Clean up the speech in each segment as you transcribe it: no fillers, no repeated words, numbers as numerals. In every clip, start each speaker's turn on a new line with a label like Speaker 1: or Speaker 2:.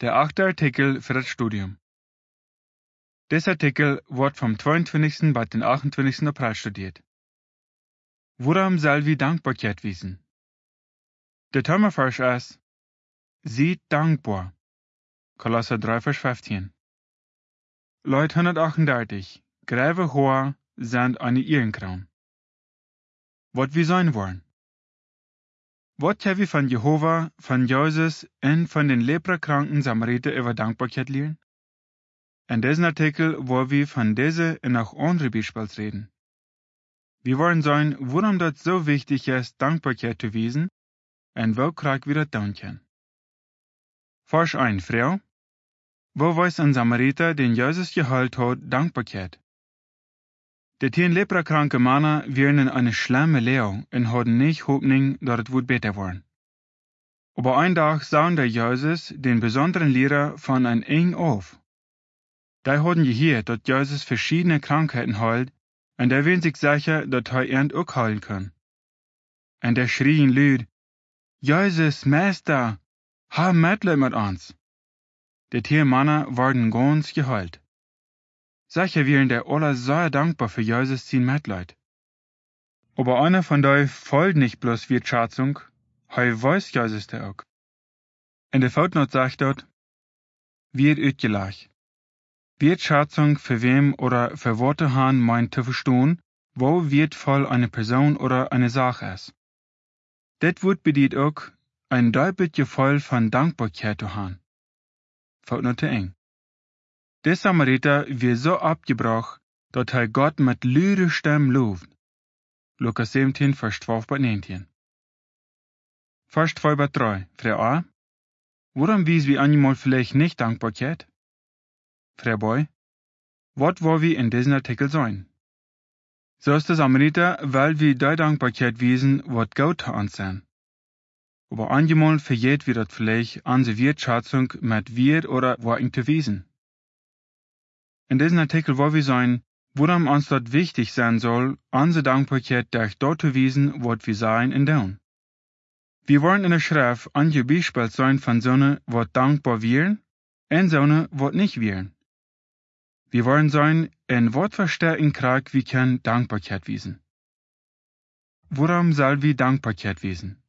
Speaker 1: Der 8. Artikel für das Studium. Dieser Artikel wird vom 22. bis den 28. April studiert. Worum soll wir Dankbarkeit wiesen? Der Themavers ist, seid dankbar. Kolosser 3, Vers 15. Leut 138, Gräve hoher sind eine Ehrenkroon. Was wir sein wollen. Was haben wir von Jehova, von Jesus und von den leprakranken Samariter über Dankbarkeit lernen? In diesem Artikel wollen wir von diese und auch andere Beispiele reden. Wir wollen sagen, warum das so wichtig ist, Dankbarkeit zu wiesen und wo krieg wir das tun können. Vers 1, Frau. Wo weiß ein Samariter, den Jesus geheilt hat, Dankbarkeit? Die 10 leprakranke Männer wären in eine schlimme Lehre und hatten nicht Hoffnung, dass es wird besser werden. Aber einen Tag sahen der Jesus den besonderen Lehrer von einem eng auf. Da hatten gehört, dass Jesus verschiedene Krankheiten heilt, und der waren sich sicher, dass er auch heilen kann. Und der schrien laut, Jesus, Meister, hab Mitleid mit uns. Die 10 Männer waren ganz geheilt. Sicher wären der alle sehr dankbar für Jesus sein Mitleid. Aber einer von denen folgt nicht bloß Wertschätzung, er weiß Jesus der auch. In der Footnote sagt dort, wird utgleich. Wertschätzung für wem oder für Worte haben meint zu verstehen, wo wertvoll eine Person oder eine Sache ist. Das Wort bedeutet auch, ein doppelt Gefühl von Dankbarkeit zu haben. Footnote eng. Der Samariter wird so abgebrochen, dass er Gott mit lauter Stimme lobt. Lukas 17, Vers 12 bis 19. Vers 2 bis 3, Frau A. Warum wies wir einmal vielleicht nicht Dankbarkeit? Frau B. Was wollen wir in diesem Artikel sein? So ist der Samariter, weil wir die Dankbarkeit wiesen, was Gott an sein. Aber einmal verjährt wir das vielleicht unsere Wertschätzung mit Wert oder Worten zu wiesen. In diesem Artikel wollen wir sein, worum uns dort wichtig sein soll, unsere Dankbarkeit durch dort zu wiesen, was wir sein und tun. Wir wollen in der Schrift einige Beispiele sein von Sonnen, was dankbar wären, und Sonnen, was nicht wären. Wir wollen sein, in was verstärken krieg wir können Dankbarkeit wiesen. Worum soll wir Dankbarkeit wiesen?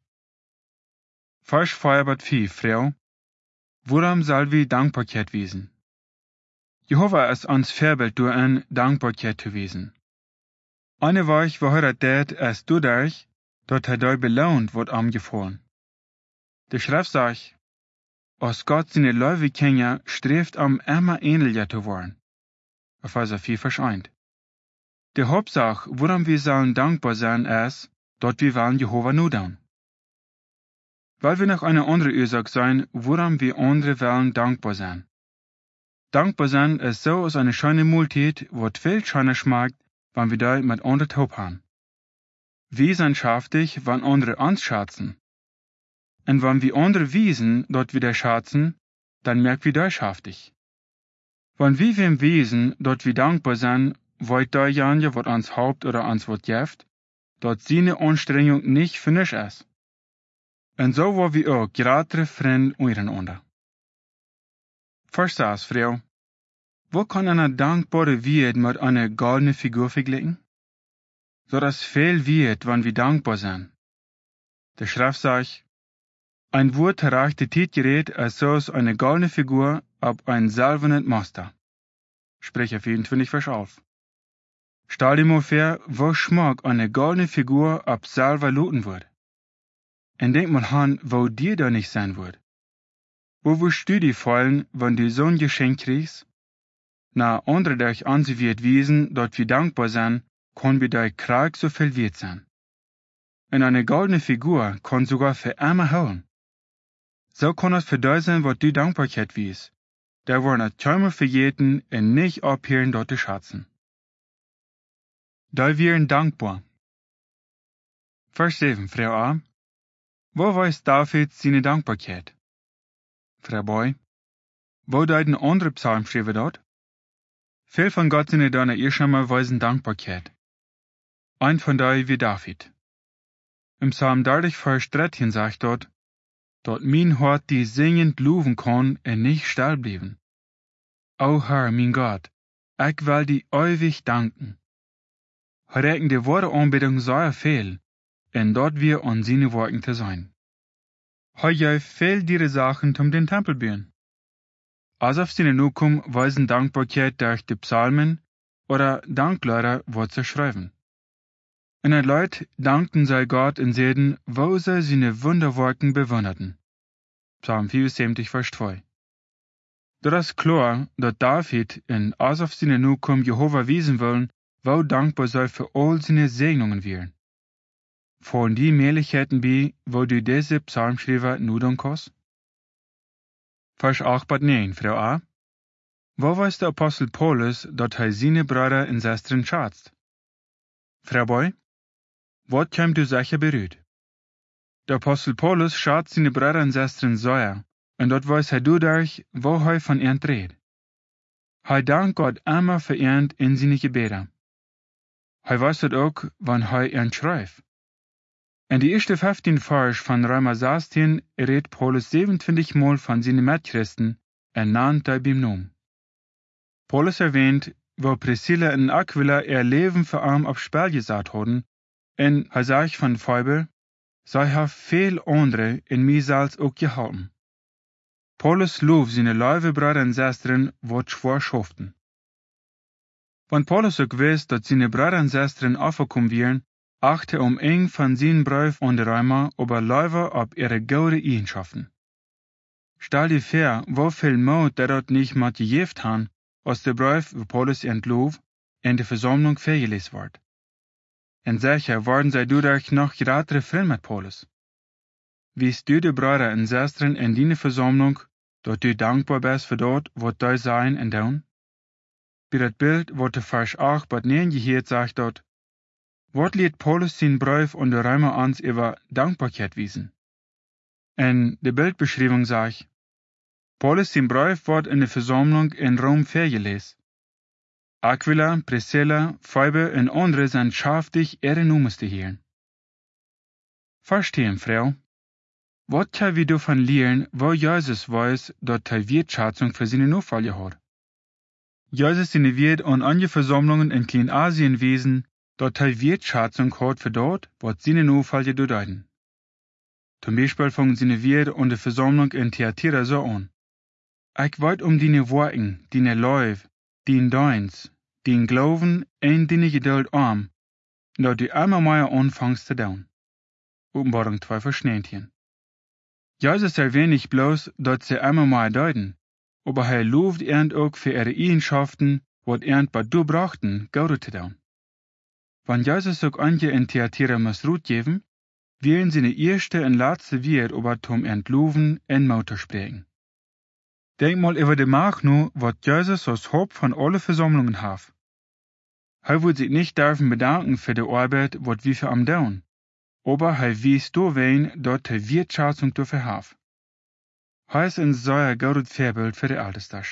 Speaker 1: Vers 4 bis 5, Frau. Worum soll wir Dankbarkeit wiesen? Jehova ist uns Vorbild durch Dankbarkeit zu wiesen. Eine Weich war das ist dadurch, dass dir belohnt wird am gefallen. Die Schrift sagt, als Gott seine Läufe kennt, strebt immer ähnlicher zu werden. Epheser 4, Vers 1. Die Hauptsache, worum wir sollen dankbar sein, ist, dass wir wollen Jehova nur tun. Weil wir noch eine andere Ursache sein, worum wir andere wollen dankbar sein. Dankbar sein ist so als eine schöne Mahlzeit, was viel schöner schmeckt, wenn wir da mit anderen Taub haben. Wir sind schaftig, wenn andere uns schätzen. Und wenn wir andere wiesen, dort wir da schätzen, dann merken wir da schaftig. Wenn wir wem wiesen, dort wir dankbar sind, weil da janja, was uns Haupt oder uns was jeft, dort seine Anstrengung nicht für nichts ist. Und so wollen wir auch gerade Freunde untereinander. Vers 6, Frau. Wo kann eine dankbare Wert mit einer goldenen Figur vergleichen? So dass viel wird, wenn wir dankbar sind. Der Schrift sagt, ein Wort erreicht die Tietgerät als so eine goldene Figur ab ein silbernen Muster. Sprecher 24, Vers 11. Stell dir mal vor, wo schmack eine goldene Figur ab Silber looten wird. Und denk mal an, wo dir da nicht sein wird. Wo wirst du dir fallen, wenn du so ein Geschenk kriegst? Na, andere durch ansi wird wiesen, dort wir dankbar sind, kann wir durch Krieg so viel wert sein. Und eine goldene Figur kann sogar für immer holen. So kann es für dich sein, was du Dankbarkeit wies. Da wollen es Träume verjäten und nicht abhören dort zu schätzen. Da wären dankbar. Vers 7, Frau A. Wo weiß David seine Dankbarkeit? Frau B. Wo deuten andere Psalmschreiber dort? Viel von Gott seine deiner Irrschammer weisen Dankbarkeit. Ein von denen wie David. Im Psalm 30, Vers 13 sagt dort, dat mijn hart die zingend loven kan en nicht still blijven. O Herr, mijn God, ik wil die ewig danken. Hij reken de ware aanbidding zeer veel, en dat wir an seine Worten te zijn. Hij juist veel diese Sachen zum den Tempel buen. Als auf seine Nukum weisen Dankbarkeit durch die Psalmen oder Danklieder wat ze schreiben. En het Leut dankten zij Gott in Seden, wo sie seine Wunderworken bewunderten. Psalm 74, Vers 2. Dat is klar, dat David in als auf seine Nukum Jehova wiesen wollen, wo dankbar sei für all seine Segnungen wären. Von die Möglichkeiten bi, wo du diese Psalmschreiber nudern kannst? Vers 8 bis 9, Frau A. Wo weiß der Apostel Paulus, dat hij seine Brüder und Schwestern schätzt? Frau B. Wat kommt du sicher berührt? Der Apostel Paulus schätzt seine Brüder und Schwestern sehr, und dat weiß er dadurch, wo er von ihnen redet. Er dankt Gott immer für ihnen in seine Gebete. Er weiß das auch, wann er ihnen schreibt. In die ersten 15 Vers von Römer 16 redet Paulus 27 Mal von seinen Mitchristen und nennt sie beim Namen. Paulus erwähnt, wo Priscilla und Aquila ihr Leben für ihn aufs Spiel gesetzt haben, und er sagt von Phoebe, sie haben viel andere in mir selbst auch gehalten. Paulus lobt seine liebe Brüder und Schwestern, wat schwer schuften. Wenn Paulus auch weiß, dass seine Brüder und Schwestern aufgekommen wären, achte eng von seinen Brief an die Römer über Leiber ob ihre gute Eigenschaften. Stell dir vor, wo viel Mut der dort nicht mit gegeben haben, als der Brief, wo Paulus entlob, in der Versammlung vorgelesen wird. Und sicher werden sie dadurch noch geratere Freunde mit Paulus. Wiest du die Brüder und Schwestern in deiner Versammlung, dass du dankbar bist für dort, was du sein und tun? Bei das Bild, wo der Vers 8 bis 9 gehört, sagt dort, wat liet Paulus zijn Brief an de Römer ans über Dankbarkeit wiesen? En de Bildbeschreibung sagt, Paulus zijn Brief wordt in der Versammlung in Rom vorgelesen. Aquila, Priscilla, Phoebe und andere sind schaftig ihre Nummern zu hören. Verstehen, Frau? Was können wir davon lernen, wo Jesus weiß, dass er Wertschätzung für seine Nachfolger hat? Jesus seine Wert an andere Versammlungen in Kleinasien wiesen, dass er Wertschätzung hat für dort, was seine Nachfolger bedeuten. Zum Beispiel fangen seine Wert an der Versammlung in Thyatira so an. Ich weiß deine Worten, deine Läufe, dein Dienst, dein Glauben und deine Geduld dass du immer mehr anfängst zu tun. Offenbarung 2, Vers 19. Jesus erwähnt nicht bloß, dass sie immer mehr deuten, aber er lobt ihnen auch für ihre Eigenschaften, was ihnen bei du brachten, Gute zu tun. Wenn Jesus auch einige in Thyatira muss Ruth geben, wählen seine erste und letzte Wert über zum Entloven und Mutter sprechen. Denk mal über die Macht nu, was Jesus als Haupt von allen Versammlungen hat. Er wird sich nicht dürfen bedanken für die Arbeit, was wir für ihn tun, aber er wies du wen, dort er Wertschätzung dafür hat. Er ist ein sehr gutes Vorbild für die Ältesten.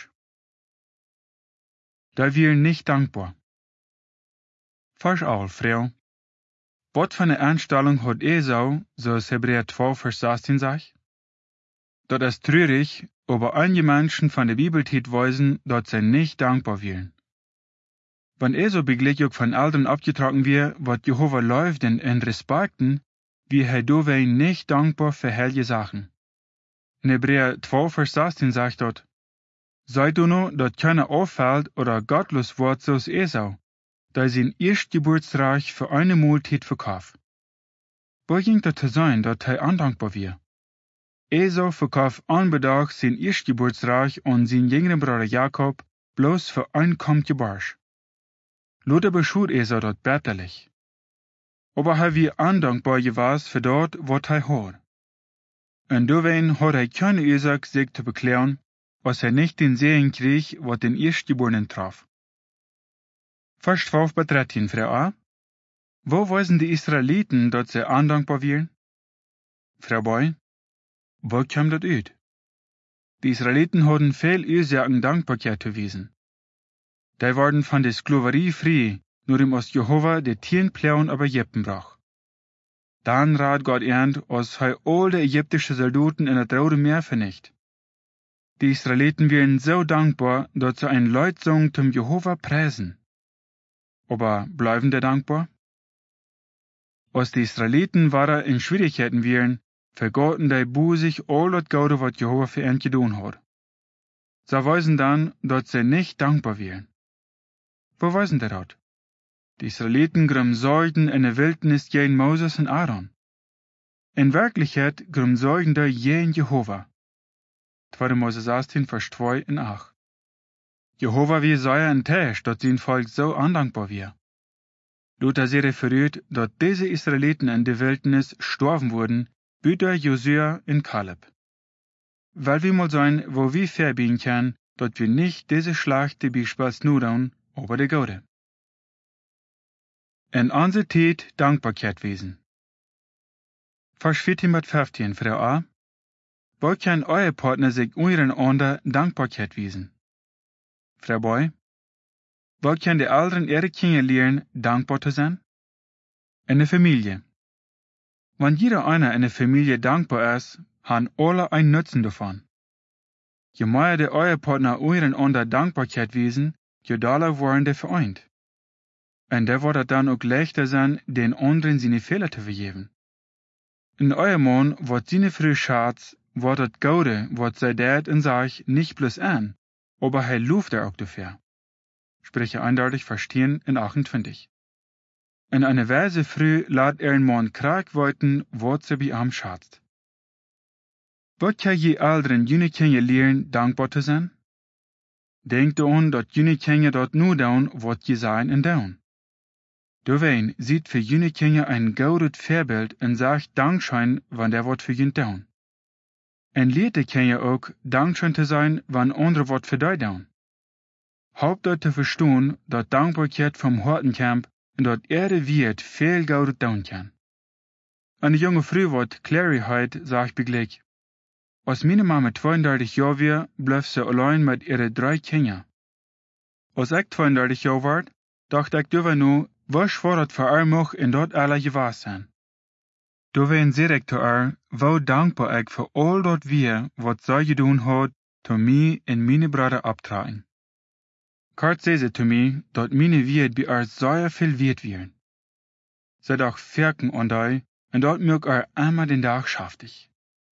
Speaker 1: Da wir nicht dankbar. Vers 11, Frau. Was für eine Einstellung hat Esau, so es Hebräer 12, Vers 16 sagt? Das ist traurig, aber einige Menschen von der Bibeltit weisen, dass sie nicht dankbar wären. Wenn Esau begleich von Eltern abgetragen wird, was Jehova läuft und respekten, wie er dowein nicht dankbar für heilige Sachen. In Hebräer 12, Vers 16 sagt dort, sei du nur, dass keiner auffällt oder gottlos wird so Esau, da sein Erstgeburtsreich für eine Mahlzeit verkauft. Wo ging das zu sein, dass er undankbar wird? Esau verkauft unbedacht sein Erstgeburtsreich an seinen jüngeren Bruder Jakob bloß für ein Kommtje Barsch. Luther beschut Esau dort bitterlich. Aber er wird undankbar gewesen für dort, was er hat. Und deswegen hat er keine Ursache, sich zu beklagen, als er nicht den Segen kriegt, was den Erstgeborenen traf. Vers 12 bis 13, Frau A. Wo weisen die Israeliten, dass sie undankbar wären? Frau B. Wo kam das aus? Die Israeliten hatten viel Ursachen Dankbarkeit zu wiesen. Die waren von der Sklaverei frei, nur im Ost Jehova der 10 Plagen über Jeppen brach. Dann rat Gott ernt, als hij all de ägyptische Soldaten in het Rode Meer vernicht. Die Israeliten waren so dankbar, dass sie ein Leutsong zum Jehova preisen. Aber bleiben die dankbar? Als die Israeliten waren in Schwierigkeiten waren, vergaten die busig all das Gute, was Jehova für ihnen getan hat. Sie weisen dann, dass sie nicht dankbar waren. Wo weisen die das? Die Israeliten grumsorgten in der Wildnis gegen Moses und Aaron. In Wirklichkeit grumsorgten die gegen Jehova. 2. Moses 18, Vers 2 und 8. Jehova wie sehr enttäuscht, dass sein Volk so undankbar war. Luther sie referiert, dass diese Israeliten in der Wildnis gestorben wurden, wie der Josua und Kaleb. Weil wir mal sein, wo wir verbieten können, dass wir nicht diese Schlacht die Beispiels nur tun, aber die Gute. In unserer Zeit Dankbarkeit wesen. Vers 14 bis 15, Frau A. Wo kann euer Partner sich untereinander Dankbarkeit wiesen? Frau B. Wo kann die Eltern ihre Kinder lernen, dankbar zu sein? In der Familie. Wenn jeder einer in der Familie dankbar ist, haben alle einen Nutzen davon. Je mehr der euer Partner untereinander Dankbarkeit wiesen, je doller werden die vereint. Und da wird es dann auch leichter sein, den anderen seine Fehler zu vergeben. In eurem Mann wird seine frühe Schatz, wird das Gute, was sei dat und sagt, nicht bloß an, aber er luft auch dafür. Spreche eindeutig verstehen in 28. In einer Weise früh lässt ein Mann krank werden, was sie bei ihm schatzt. Was kann je Eltern jene Kinder lernen, dankbar zu sein? Denkt daran, dass jene Kinder dort nur tun, was sie sagen und tun. Dowein sieht für jene Kinder ein gutes Vorbild und sagt Dankeschön, wenn der Wort für ihn tun. Und lehrt die Kinder auch, Dankeschön zu sein, wenn andere Wort für dich tun. Hauptsache zu verstehen, dass Dankbarkeit vom Herzen kommt und dass wird viel Gutes tun kann. Eine junge Frau wird Klarheit, sagt begleich. Als meine Mama 32 Jahre war, blieb sie allein mit ihren 3 Kindern. Als ich 32 Jahre war, dachte ich darüber nur, was war das für ihr noch in dort alle gewesen sein. Dowein sehe ich zu ihr, wo dankbar ich für all das wir, was sie getan hat, zu mir und meine Brüder abtragen. Kort sehe sie zu mir, dass meine Wert bei ihr sehr viel wert wären. Sie doch wirken an die, und dort mög ihr einmal den Tag schafft ich.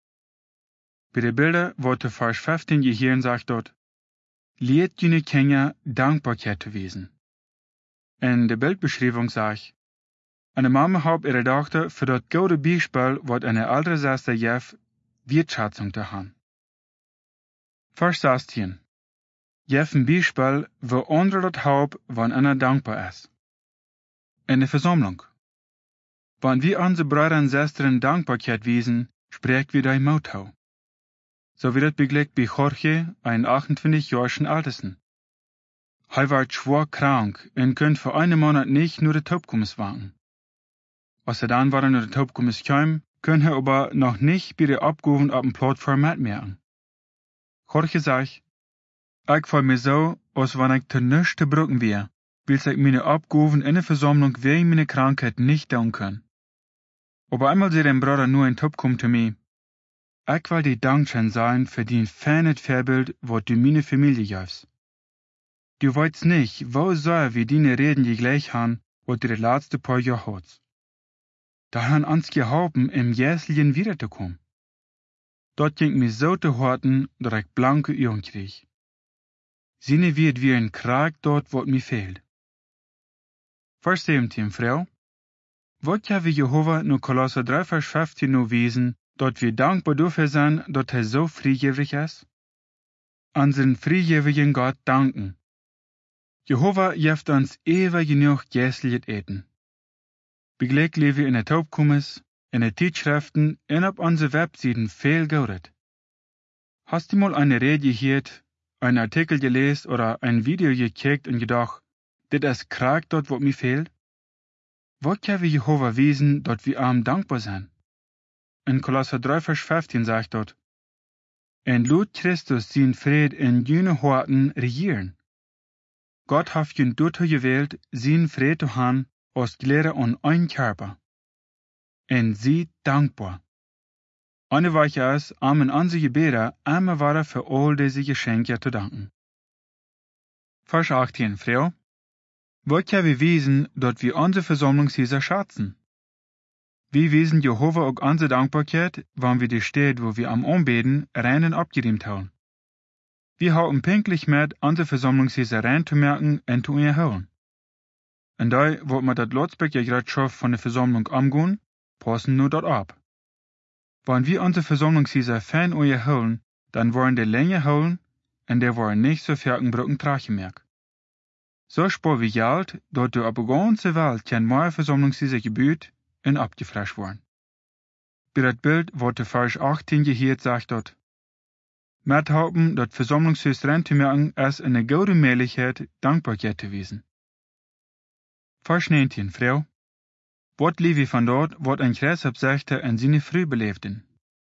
Speaker 1: Bei den Bildern wird der Vers 15 gehören, sagt dort, lehrt jene Kinder Dankbarkeit zu wiesen. In der Bildbeschreibung sagt, eine Mama hat ihre Tochter für das gute Beispiel, was eine ältere Schwester gibt, Wertschätzung zu haben. Vers 16. Gib ein Beispiel, wo andere das haben, wenn einer dankbar ist. In der Versammlung. Wenn wir unsere Brüder und Schwestern Dankbarkeit wiesen, sprechen wir dein Motto. So wird es begleitet bei Jorge, ein 28-jährigen Ältesten. Er war schwer krank und konnte für einen Monat nicht nur die Taubkommis warten. Als er dann war nur die Taubkommis kam, konnte er aber noch nicht bei der Abgabe auf dem Plattform mitmachen. Jorge sagt, ich fühle mich so, als wenn ich zu nichts zu brücken wäre, weil ich meine Abgaben in der Versammlung wegen meiner Krankheit nicht tun kann. Aber einmal sagt ein Bruder nur ein Taubkom zu mir, ich will dir dankbar sein für dein feines Vorbild, was du meine Familie gibst. Du weißt nicht, wo sehr wir deine Reden gleich haben, was du die letzten paar Jahre hast. Da haben uns geholfen, im Jährlichen wiederzukommen. Dort ging mir so zu Horten, dass ich blanke Augen krieg. Seine wird wie ein Krag dort, wo mir fehlt. Vers 17, Frau. Was kann wir Jehova nur Kolosser 3, Vers 15 nur wiesen, dort wir dankbar dafür sein, dass er so freigebig ist? Unseren freigebigen Gott danken. Jehova gibt uns ewig genug geistliches Eten. Begleich leben in der Taubkommis, in den Tijdschriften und auf unseren Webseiten viel Gutes. Hast du mal eine Rede gehört, einen Artikel gelesen oder ein Video gekickt und gedacht, das ist Krag dort, wo mir fehlt? Was kann wir Jehova wiesen, dass wir ihm dankbar sind? In Kolosser 3, Vers 15 sagt dort, und lud Christus sein Fried in jene Horten regieren. Gott hat ihn dazu gewählt, sein Fried zu haben, aus Glieder und ein Körper. en sie dankbaar. Anne war ich es, am an sie gebeten, einmal waren für all diese Geschenke zu danken. Vers 18, Frau. Wollt ja wir wiesen, dort wir unsere Versammlungshäuser schätzen? Wir wiesen Jehova auch unsere Dankbarkeit, wann wir die Städte, wo wir am Anbeten, rein abgeriemt haben. Wir haben pünktlich mit, unsere Versammlungshäuser rein zu merken und zu erhören. Und da, wo wir das Lotsbeck ja gerade schon von der Versammlung angehen, passen nur dort ab. Wenn wir unsere Versammlungshäuser fein erhören, dann wollen die länger holen, und der wollen nicht so viel Brücken tragen merken. So sparen wir Geld, dort du auf der ganzen Welt kein mehr Versammlungshäuser gebaut und abgefrischt worden. Bei das Bild, wo der Vers 18 gehört, sagt dort, mit haben, dort Versammlungshäuser rein zu merken, ist eine gute Möglichkeit, Dankbarkeit zu wiesen. Vers 19, Frau. Wat lief von dort, wat ein Kreisabsächter in seine Früh belebten.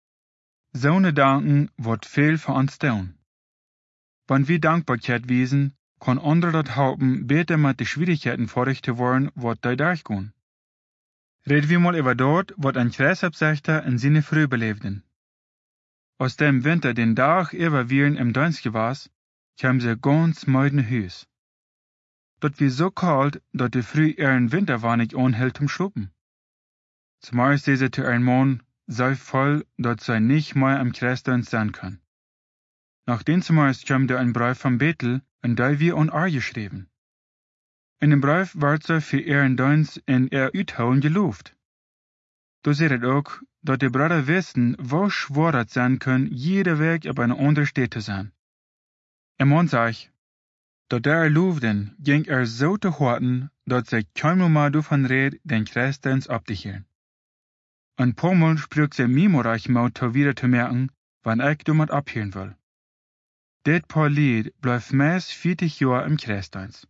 Speaker 1: So ne Danken, wat viel für uns tun. Wenn wir Dankbarkeit wiesen, kann andere dort helfen, besser mit den Schwierigkeiten vorrecht zu werden, wat da durchgehen. Reden wir mal über dort, wat ein Kreisabsächter in seine Früh belebten. Aus dem Winter den Tag über Viren im Dienst war, kam sie ganz meiden Hüs. Dort wie so kalt, dort die Früh ihren Winter war nicht anhält zum Schluppen. Zumal ist diese zu ihrem Mann so voll, dort sie nicht mehr am Kreisdienst sein kann. Nachdem zumal kam da ein Brief von Bethel, und da wir an ihr geschrieben. In dem Brief wird sie für ihren Dienst in ihr Uithauen gelobt. Da seht ihr auch, dass die Brüder wissen, wo schwer es sein kann, jeder Weg auf eine andere Stadt zu sein. Im Mann sagt, dass der Luften ging so zu horten, dass sie kaum mehr davon redet, den Kreisdienst abzuhören. Ein paar Mal spricht sie mir reich mal wieder zu merken, wann ich damit abhören will. Das paar Lied bleibt meist 40 Jahre im Kreisdienst.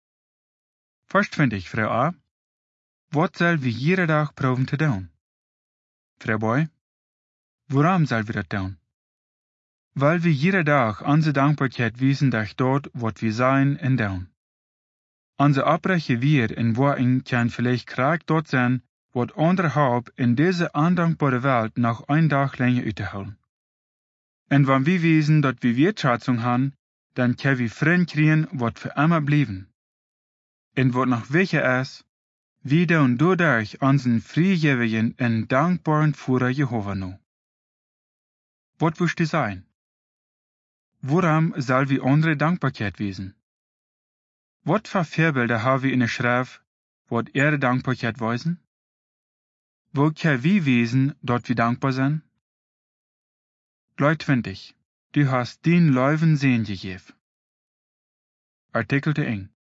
Speaker 1: Vers 20, Frau A. Was soll wir jeden Tag proben zu tun? Frau B. Woran soll wir das tun? Weil wir jeden Tag unsere Dankbarkeit wiesen durch dort, was wir sein und tun. Unser Abbrechen wir in Worten kann vielleicht Krieg dort sein, was anderthalb in diese undankbare Welt noch ein Tag länger uitholen. Und wenn wir wissen, dass wir Wertschätzung haben, dann können wir Frieden kriegen, was für immer bleiben. Und was noch wichtiger ist, wir tun dadurch unseren frühgewigen und dankbaren Führer Jehova nu. Was willst du sein? Woran soll wir andere Dankbarkeit wiesen? Was für Vorbilder haben wir in der Schrift, was ihre Dankbarkeit weisen? Wo können wir wiesen, dort wir dankbar sind? Leut 20. Du hast den Leuven Sehen gegeben. Artikel te eng.